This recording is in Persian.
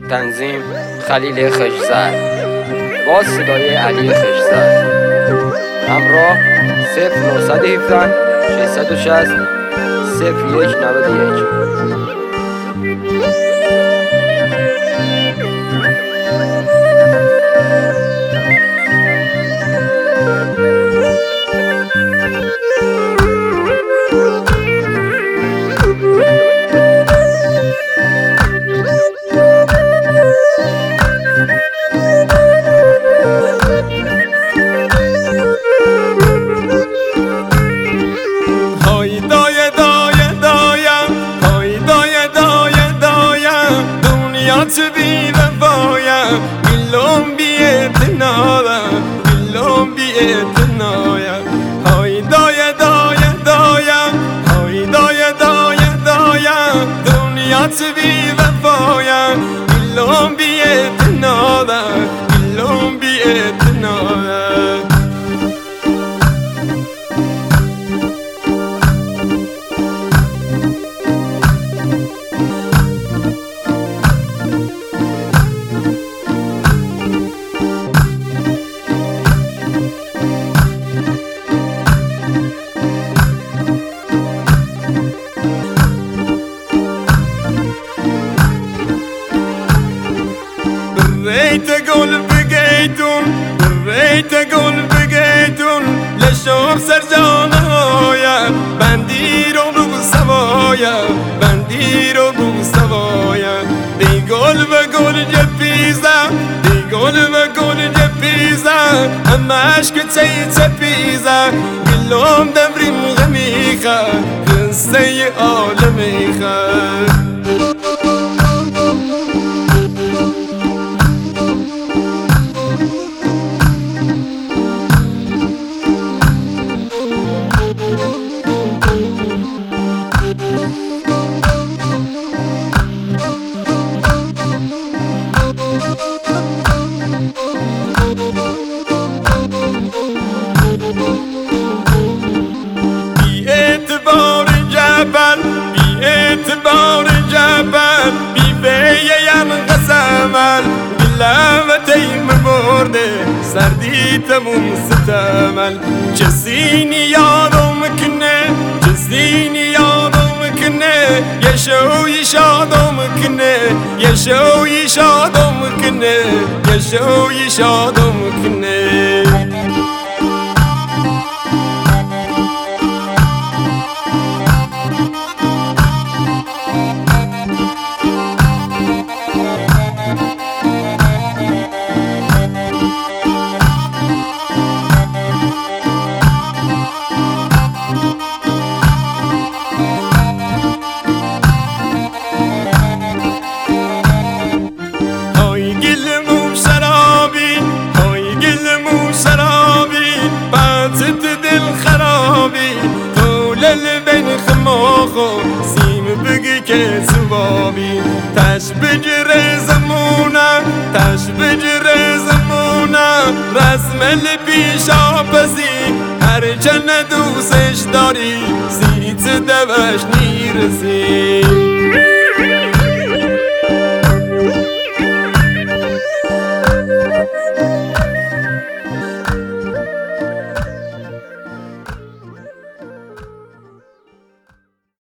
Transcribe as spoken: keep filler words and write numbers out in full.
تنظیم خلیل خشزد با صدای علی خشزد. همراه صفر نهصد و هفده ششصد و شصت صفر یک نود و یک. To be the boy, belong be it another, belong be it another. Hoy doya doya doya, hoy doya doya doya. Dunya to be the boy, belong be it another, belong be it another. بريت اقول بقيتون بريت اقول بقيتون لشوف سرجان هويا بنديرو بسوايا بنديرو بسوايا دي قول بقول جبيزا دي قول بقول جبيزا اما اشكت سيد بيزا كلهم دبري مغميخة خنسي عالميخة. بی اعتبار جبل بی بییم قسمل بلوتی مبرده سردی تموم ستمل جزینی یادم کنه جزینی یادم کنه یشوی شادم کنه یشوی شادم کنه یشوی شادم کنه. سیم بگی که زبابی تش بجره زمونه تش بجره زمونه رسم پیش آپسی هر چند دوستش داری سیت دوش نیرسی.